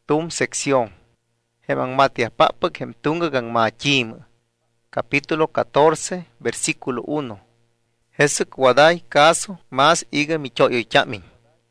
tum sección. Hemang Matias Papak hem tunga gang machim. Capítulo 14, versículo 1. Jesuk waday caso mas iga michoyo chamin.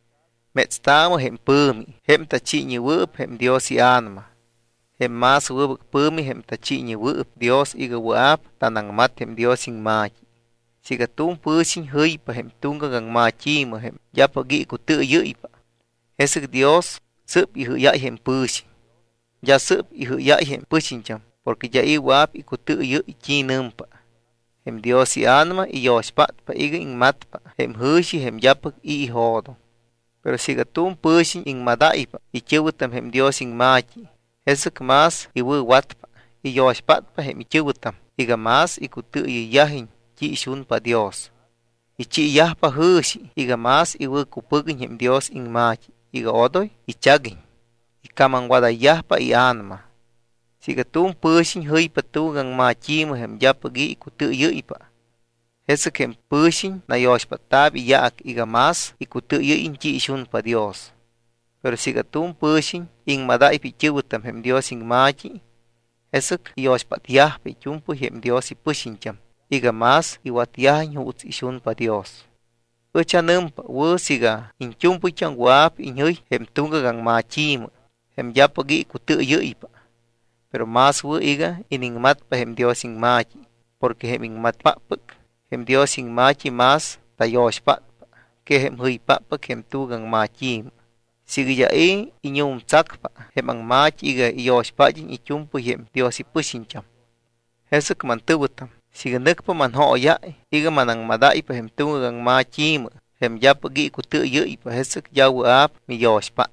Metstamo hem pumi, hem tachi ni wup hem Dios y anma. Hem mas wup pumi hem tachi ni wup Dios iga wuap tanang mat hem Dios ing machi. Siga tum pusin huypa hem tunga gang machim hem yapagi kutu yuipa. Jesuk Dios sup ihu ya hem pusin. Ya sup ihu ya hem pusin cham, porque ya i wap ikutu yu chinumpa. Hem Dios y anma y yoshpat pa iga ing matpa, hem hushi hem yapak i hodo. Pero siga tum pusin ing madaipa, y chivutam hem Dios ing machi. Jesuk mas iwu watpa, y yoshpat pa hem chivutam, iga mas ikutu yu yahin chi shun pa Dios. Y chi yahpa hushi, iga mas iwu kupugin hem Dios ing machi, iga odoy y chagin. Y kaman wada yahpa y anma. Siga tum pusin huypa tungang machim hem yapagi ikutu yuipa. Jesuk hem pusin na yoshpa tabi yaak iga mas ikutu yuin chi shun pa Dios. Pero siga tum pusin ing madaipi chivutam hem Dios ing machi. Jesuk yoshpa yahpa chumpu hem Dios y pusin cham. Iga mas iwat yahin huts ishun pa Dios. Uchanumpa wu siga in chumpu chang wap in huy hem tungang machim hem yapagi ikutu yuipa. Pero mas wu iga ining mat pa hem Dios ing machi, porque hem ing mat papak, hem Dios ing machi mas tayosh pat pa, ke hem huy papak hem tugang machim. Siga ya inyum tsak pa, hem ang machi iga iyosh pajin ichumpu hem Dios ipusin cham. Jesuk man tubutam, siga nukpa man ho ya, iga manang madai pa hem tugang machim, hem yapagi kutu yu pa jesuk yawu ap mi yosh pat.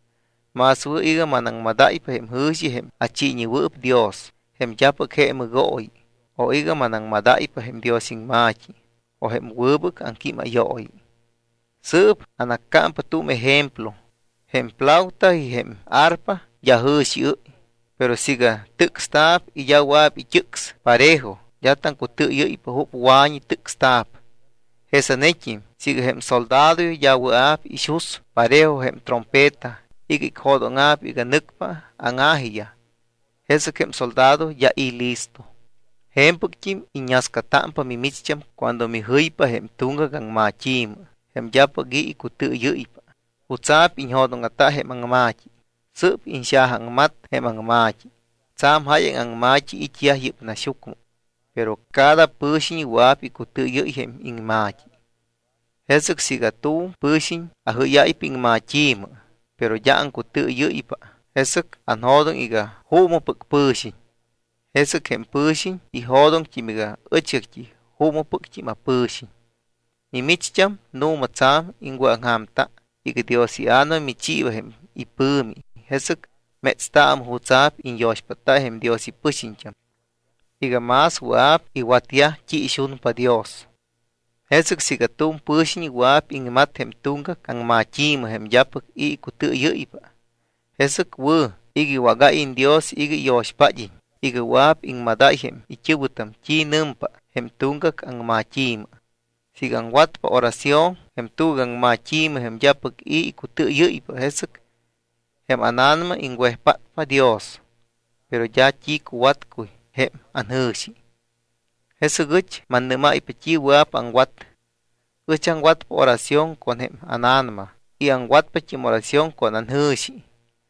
Mas wu iga manang madai pa hem hushi hem achi ni wup Dios, hem yapak hem goy, o iga manang madai pa hem Dios ing machi, o hem wubuk ang kima yoy. Sup anakam pa tum ejemplo, hem plauta y hem arpa ya hushi u, pero siga tuk stap y ya wap y chuks parejo, ya tan kutu yu pa hup wani tuk stap. Hesa nekim, siga hem soldado ya wap y shus parejo hem trompeta, iga ikhodong ap iga nukpa ang ahiya. Jesuk hem soldado ya i listo. Hempuk chim inyaskatampa mimicham cuando mi huypa hem tunga gang machim, hem yapagi ikutu yuipa. Utsap inhodong ata hem ang machi. Sup insyahang mat hem ang machi. Tsam hayang ang machi ityah yup na syukmo. Pero kada pusin wap ikutu yui hem ing machi. Jesuk siga tu pusin ahuyai ping machim. Pero ya ang kutu yuipa. Jesuk anhodong iga humo puk pusin. Jesuk hem pusin ihodong chimiga uchakchi humo puk chima pusin. Mimichcham no matsam ingwa ang hamta. Iga Dios y ano michiwa hem ipumi. Jesuk metstaam hutsap in yoshpata hem Dios y pusincham. Iga mas wap iwatia chi ishun pa Dios. Jesuk siga tum pusin wap ing mat hem tunga kang machim hem yapak i kutu yuipa. Jesuk wu igi waga in Dios igi yoshpajin. Iga wap ing maday hem ichibutam chi numpa hem tunga kang machim. Sigang wat pa orasyon hem tugang machim hem yapak i kutu yuipa Jesuk. Hem ananma ing wehpat pa Dios. Pero ya chi kuwat kuy hem anhushi. Jesuk man nema ipachi wap ang wat. Ang wat pa orasyon kon hem ananma. Y ang wat pa chim orasyon kon anhushi.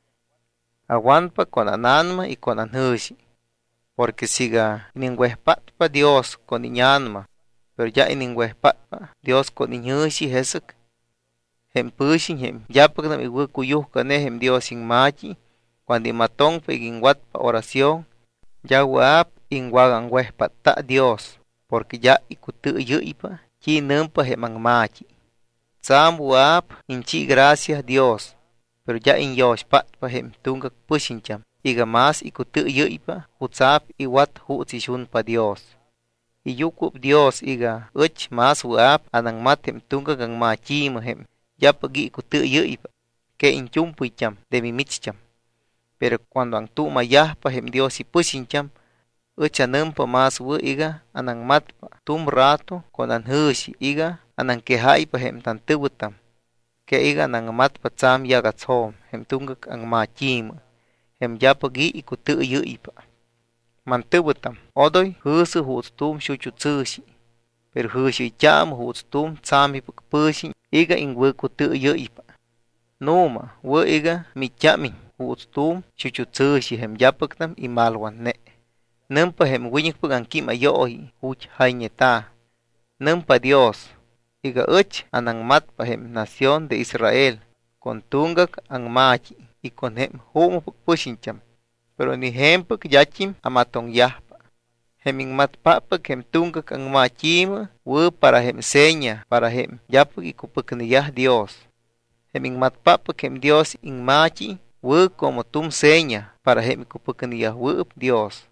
Awan pa kon ananma y kon anhushi. Porque siga iningwehpat pa Dios kon inyanma. Pero ya iningwehpat pa Dios kon inhushi Jesuk. Hem pushin hem yapak nam iwu kuyuh kane hem Dios ing machi. Cuando imatong pa iging wat pa orasyon. Ya wap ing wagang wehpat ta Dios. Porque ya ikutu yuipa. Chi numpa hem ang machi. Tsam wap inchi gracias Dios. Pero ya in yoshpat pa hem tunggak pushincham. Iga mas ikutu yuipa. Hutsap iwat hutsishun pa Dios. Iyukup Dios iga mas wap anang mat hem tunggak ang machim hem. Yapagi ikutu yuipa. Ke in chumpuicham de mimichcham. Pero cuando ang tumayah pa hem Dios y pushincham. Uchanumpa mas wu iga anang mat pa tum rato kon an hushi iga anang kehay pa hem tantubutam. que iga nang mat patsam yagatsom hem tungak ang ma chim hem yapagi ikutu yuipa mantubutam odoy husu hutstum shuchutsushi pero hushi cham hutstum tsami pushi iga ingwe kutu yuipa numa wo iga michami hutstum shuchutsushi hem yapaktam imalwan ne nampa hem winik pagang kima yohi huch haineta nampa Dios iga uch anang mat pahem nación de Israel con tungak ang machi y con hem homo pushincham pero ni hempuk yachim amatong yahpa heming mat papak hem tungak ang machim wo para hem seña para hem yapuk ikupuk ni yah Dios heming mat papak hem Dios ing machi wo como tum seña para hem ikupuk ni yah wo Dios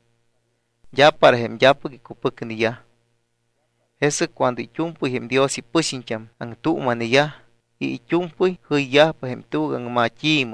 ya para hem yapuk ikupuk ni yah ese cuando ichumpuy hem Dios y pushincham ang tu'maniyah y ichumpuy huyah pa hem tugang machim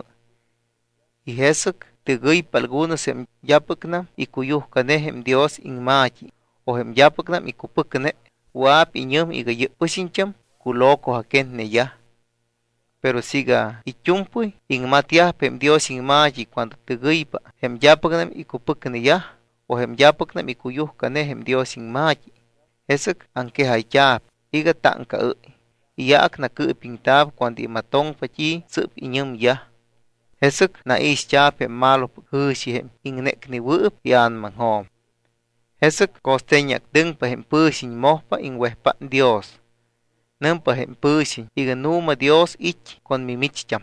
y hesek tegay palgunos hem yapaknam ikuyuh kane hem Dios ing machi o hem yapaknam ikupukne wap inyum iga pushincham kuloko haken neyah pero siga ichumpuy ing matiah hem Dios ing machi cuando tegay pa hem yapaknam ikupukne yah o hem yapaknam ikuyuh kane hem Dios ing machi esek angke hayap iga tangka iyak na pintab cuando imatong pachi sup inyum ya esek na ischap hem malo hushi hem ingnek ni wup yan manghom esek kostenyak deng pa hem pushin mohpa ing wehpa Dios nampa hem pushin iga numa Dios ich con mimichcham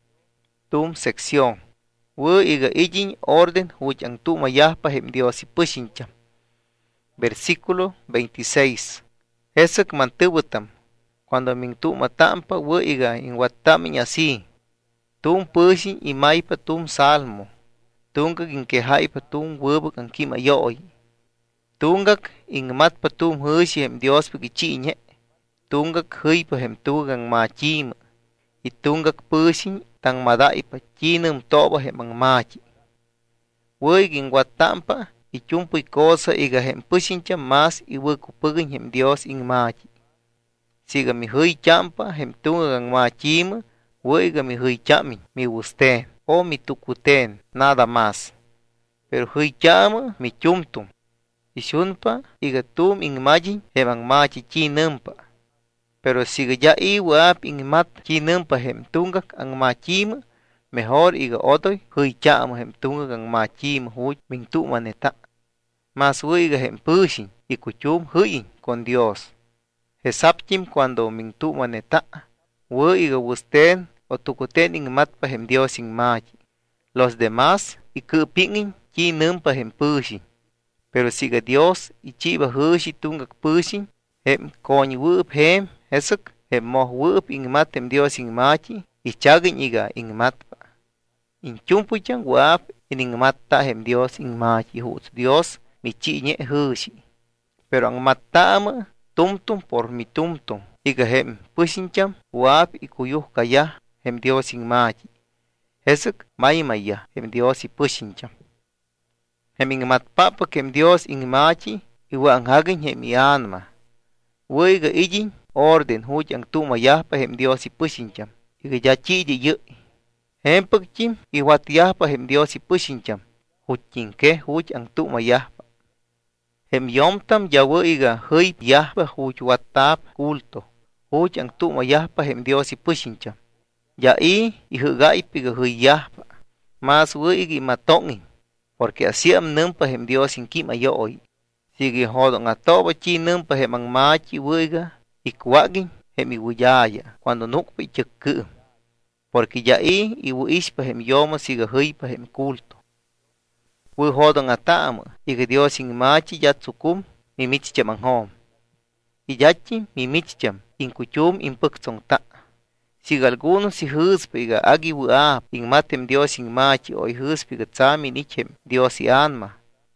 tum sección wo iga ijin orden huch ang tumayahpa hem Dios pushincham Versículo 26. Esek mantubutam. Cuando min tuma tampa wo iga in watamin así. Tum pushin imaipa tum salmo. Tungak in kehaipa tum wubuk ang kima yoy. Tungak in matpa tum hushi hem Dios pagichiñe. Tungak huypa hem tugang machim. Itungak pushin tang madaipa chinum toba hem ang machi. Wo igin watampa ichumpuy cosa iga hem pushincha mas iwukupugin hem Dios ing machi. Siga mi huy champa hem tungang machim, wo iga mi huy chamin, mi wusten, o mi tukuten, nada más. Pero huy chama mi chumtum. Ishunpa iga tum ing majin hem ang machi chinumpa. Pero siga ya iwap ing mat chinumpa hem tungak ang machim, mejor iga otoy huy chama hem tungak ang machim huch min tumaneta. Mas wiga hem pushin y kuchum huyin con Dios. Hesapchim cuando min tumaneta, wiga wusten o tukuten ing matpa hem Dios ing machi. Los demás y kupingin chi numpa hem pushin. Pero siga Dios y chiba hushi tungak pushin, hem kony wup hem hesuk hem moh wup ing mat hem Dios ing machi y chagin iga ing matpa. In chumpuchan wap ing matta hem Dios ing machi huts Dios mi chiñe hushi. Pero ang matama tumtum por mi tumtum. Iga hem pushincham wap ikuyuh kaya hem Dios ing machi. Hesuk maymaya hem Dios i pushincham. Hem ing matpapa hem Dios ing machi iwa ang hagin hem ianma. Wiga ijin orden huch ang tumayahpa hem Dios i pushincham. Iga yachidi yu. Hem pagchim iwatiyahpa hem Dios i pushincham. Huchinke huch ang tumayahpa. Hem yomtam yawo iga huy yahpa huch watap kulto. Huch ang tuma yahpa hem Dios i pushincham. Ya ihugay piga huy yahpa. Mas wo iga imatongin. Porque así am numpa hem Dios in kima yoy. Sige hodong atoba chi numpa hem ang machi wo iga ikwagin hem iwuyaya. Cuando nukpa ichakku. Porque ya iwu ispa hem yoma siga huy pa hem kulto. Wu hodong atama, iga Dios ing machi yatsukum, mimichcham ang hom. Iyachim, mimichcham, in kuchum in puktsong ta. Siga algunos si huspa iga agi wu ap, ing matem Dios ing machi, o huspa iga tsami nichem, Dios i anma.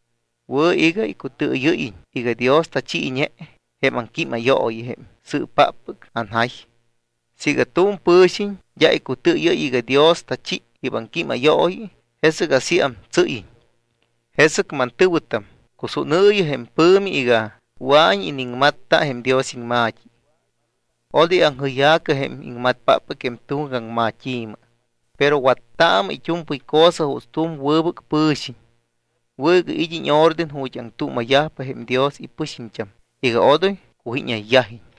Wu iga ikutu yuin, iga Dios tachi inye, hem ang kima yoy hem, su papuk anhay. Siga tum pushin, ya ikutu yu iga Dios tachi, ibang kima yoy, hesag asiam tsuin. Hesek mantubutam, kusunuyo hem pumi iga, wany ining matta hem Dios ing machi. Odi ang huyaka hem ingmat papa kem tungang ma chima. Pero watam ichumpuy cosa hustum wubuk pushi. Wug ijin orden huyang tu mayapa hem Dios ipushimcham. Iga odoy kuhinya yahi.